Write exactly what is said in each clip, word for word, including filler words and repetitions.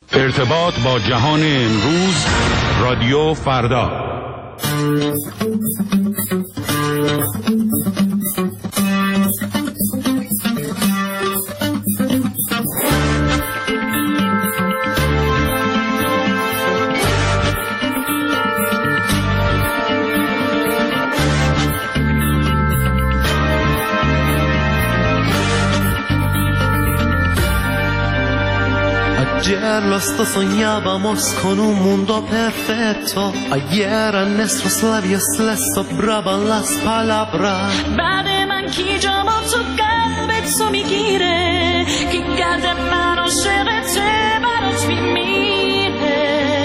ارتباط با جهان امروز، رادیو فردا. Ayer lo sto sognavamos con un mundo perfetto. Ayer a nuestros labios les sobraban las palabras. بعد من کی جامو تو قلبت تو میگیره کی گرد من عاشقته برات میمیره.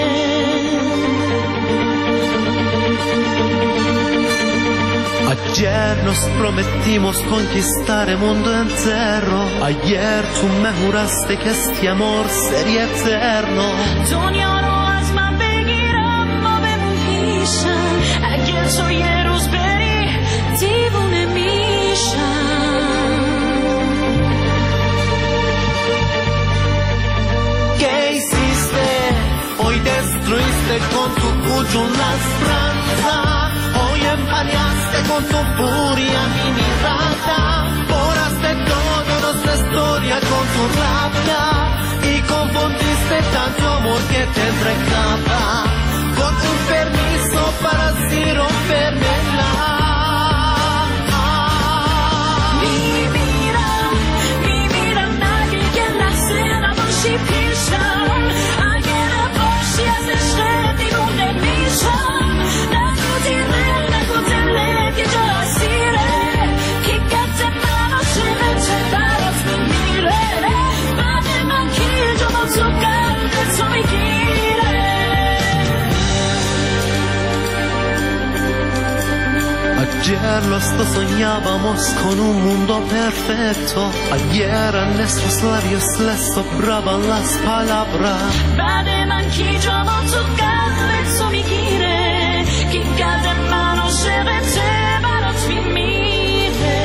Ayer nos prometimos conquistar el mundo entero. Ayer tú me juraste que este amor sería eterno. دنیا رو از من بگیرم ما بمون پیشم. اگر تو یه روز بری دیوونه میشم. ¿Qué hiciste? Hoy destruiste con tu puño la esperanza. Hoy empañaste con tu furia mi mirada. Borraste toda nuestra historia con tu rabia. Y confundiste tanto amor que te entregaba con un permiso para así rompermela. Mi vida, mi vida nadie que la cena باشی پیشم. اگر باشی از عشق دیوونه میشم. نگو دیره نگو دلت یه جا اسیره کی گرد من عاشقته برات میمیره. بعد من کی جامو تو قلبت تو میگیره. Ayer los dos soñábamos con un mundo perfecto. Ayer a nuestros labios les sobraban las palabras. بعد من کی جامو تو قلبت تو میگیره کی گرد من عاشقته برات میمیره.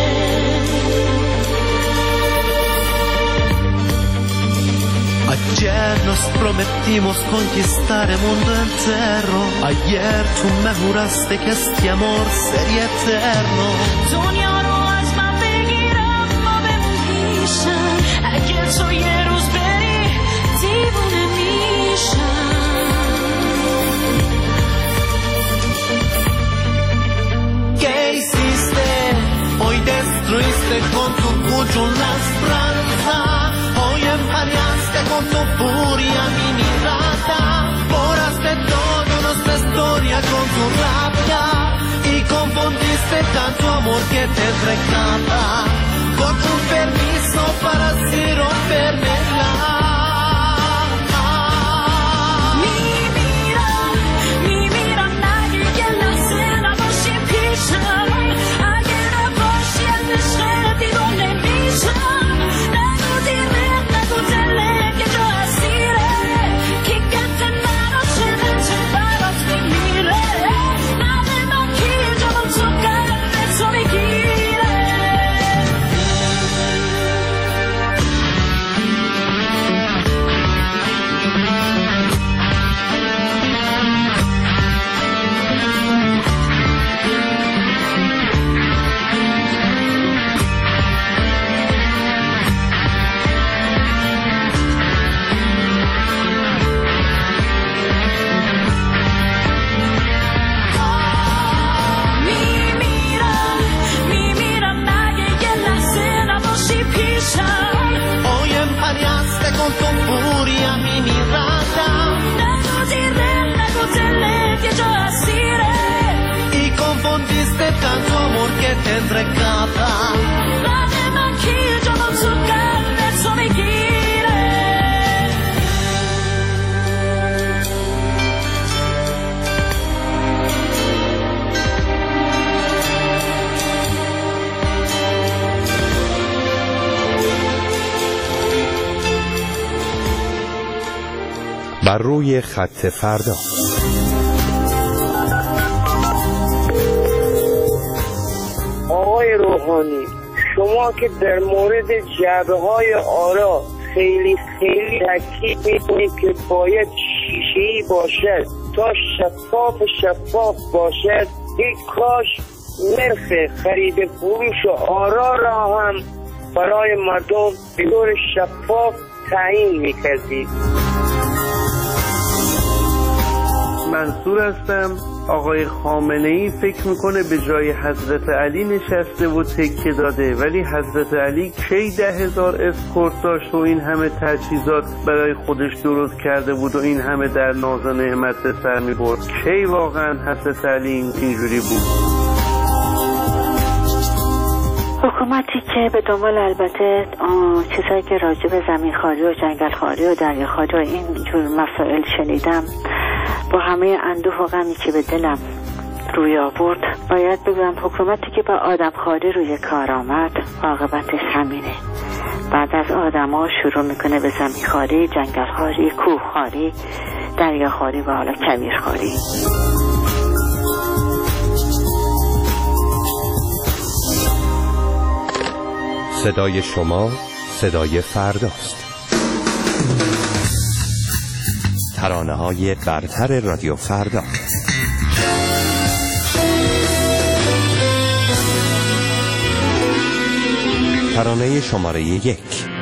Ayer nos prometimos conquistar el mundo entero. Ayer tú me juraste que este amor sería eterno. دنیا رو از من بگیرم ما بمون پیشم. اگر تو یه روز بری دیوونه میشم. ¿Qué hiciste? Hoy destruiste con tu puño la esperanza. Hoy empañaste con tu furia mi mirada. Borraste toda nuestra historia con tu rabia. Y confundiste tanto amor que te entregaba con un permiso para así rompermela. Mi vida, mi vida nadie que la cena باشی پیشم. اگر باشی از عشق دیوونه میشم. نگو دیره نگو دلت یه جا اسیره کی گرد من عاشقته برات میمیره. بعد من کی جامو تو قلبت تو میگیره. Hoy empañaste con tu furia mi mirada. Y confundiste tanto amor que te entregaba. بر روی خط فردا. آقای روحانی، شما که در مورد جعبه های آرا خیلی خیلی تاکید میکنیم که باید شیشه‌ای باشد تا شفاف شفاف باشد. یک کاش نرخ خرید فروش و آرا را هم برای مردم به طور شفاف تعیین میکردید. منصور هستم. آقای خامنه‌ای فکر میکنه به جای حضرت علی نشسته و تکه داده، ولی حضرت علی کی ده هزار اسکورت داشت و این همه تجهیزات برای خودش درست کرده بود و این همه در ناز و نعمت به سر میبرد؟ کی واقعا حضرت علی اینجوری بود؟ حکومتی که به دنبال البته چیزایی که راجع به زمین خاری و جنگل خاری و دریا خاری و این جور مسائل شنیدم، با همه اندوه و غمی که به دلم روی آورد، باید بگم حکومتی که با آدم خاری روی کار آمد عاقبتش همینه. بعد از آدم ها شروع میکنه به زمین خاری، جنگل خاری، کوه خاری، دریا خاری و حالا کویر خاری. صدای شما صدای فرداست. ترانه های برتر رادیو فردا. ترانه شماره یک.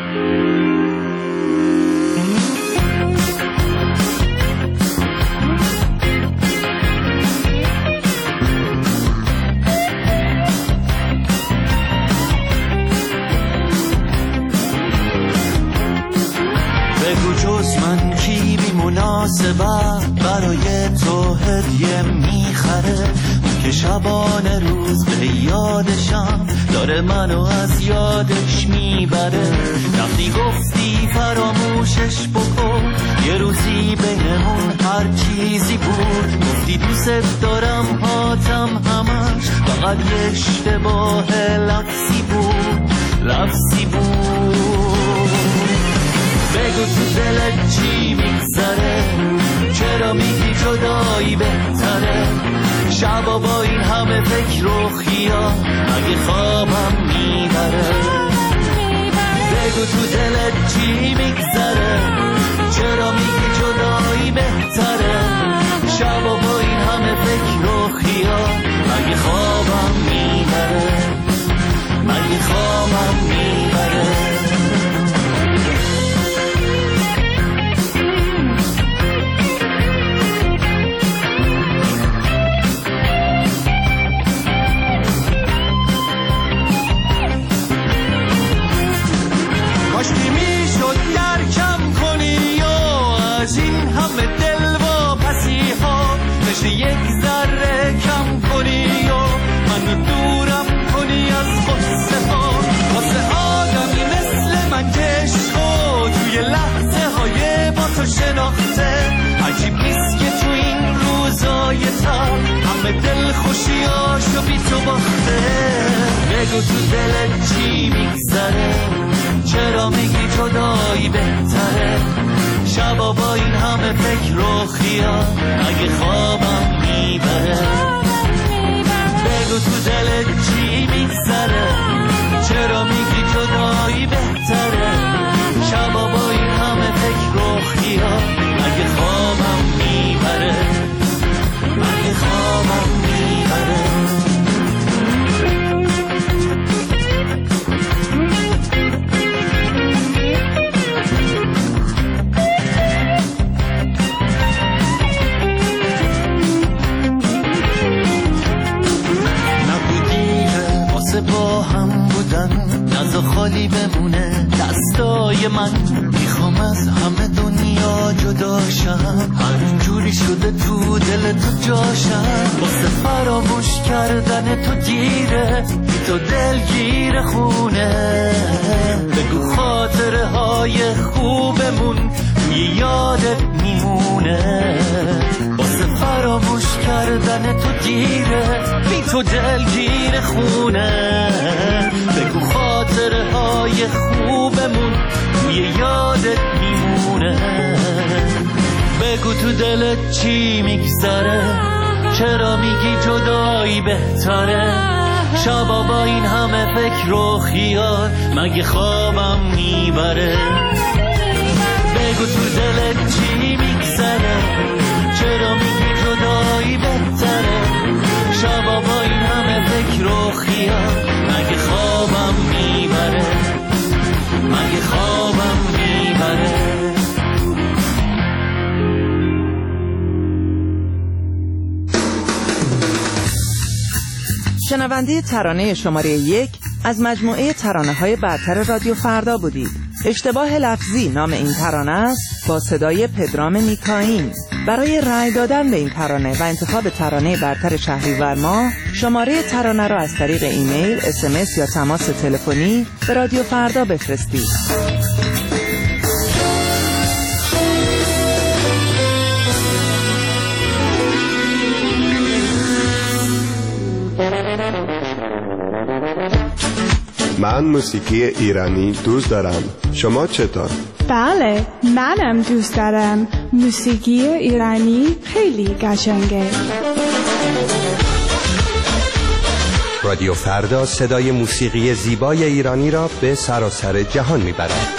برای تو هدیه میخره که شبانه روز به یادشم داره منو از یادش میبره. وقتی گفتی فراموشش بکن، یه روزی بینمون هر چیزی بود. گفتی دوست دارم هاتم همش فقط یه اشتباه لفظی بود، لفظی بود. بگو تو دلت چی میگذره، چرا میگی جدایی بهتره؟ شبا با این همه فکر و خیال مگه خوابم میبره؟ بگو تو دلت چی میگذره، چرا میگی جدایی بهتره؟ شبا با این همه فکر و خیال مگه خوابم میبره؟ مگه خوابم میبره؟ یک ذره کم کنی و منو دورم کنی از قصه ها. واسه آدمی مثل من که عشقو توی لحظه های با تو شناخته، عجیب نیست که تو این روزای تر همه دل خوشیاشو بی تو باخته. بگو تو دلت چی میگذره، چرا میگی جدایی بهتره؟ شبا با این همه فکر و خیال اگه خوابم میبره؟ بگو تو دلت چی میگذره، چرا میگی جدایی بهتره؟ شبا با این همه فکر و خیال اگه خوابم میبره؟ اگه خوابم میبره؟ با هم بودن نزا خالی بمونه دستای من. میخوام از همه دنیا جداشم، همین جوری شده تو دل تو جاشم. واسه فراموش کردن تو دیره، بی تو دلگیر خونه. بگو خاطره های خوبمون توی یادت میمونه. واسه فراموش کردن تو دیره، بی تو دلگیر خونه. بگو خاطره های خوبمون توی یادت میمونه. بگو تو دلت چی میگذره، چرا میگی جدایی بهتره؟ شبا با این همه فکر و خیال مگه خوابم میبره؟ شنونده ترانه شماره یک از مجموعه ترانه‌های برتر رادیو فردا بودید. اشتباه لفظی نام این ترانه است با صدای پدرام نیکاین. برای رأی دادن به این ترانه و انتخاب ترانه برتر شهریور ماه شماره ترانه را از طریق ایمیل، اس ام اس یا تماس تلفنی به رادیو فردا بفرستید. من موسیقی ایرانی دوست دارم. شما چطور؟ بله، منم دوست دارم. موسیقی ایرانی خیلی قشنگه. رادیو فردا صدای موسیقی زیبای ایرانی را به سراسر جهان میبرد.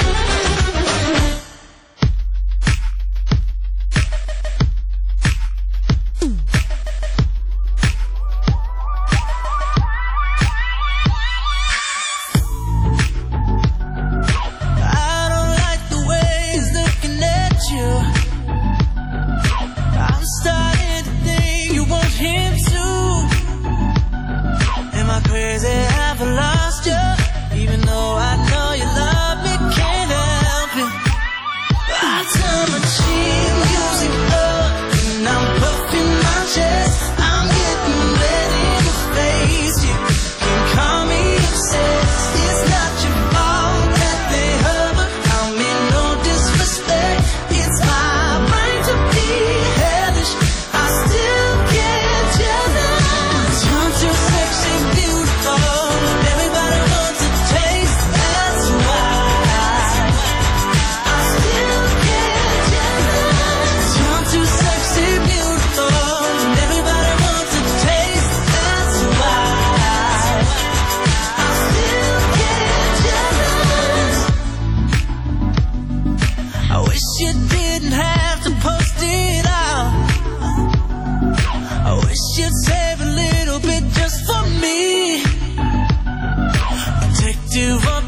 You've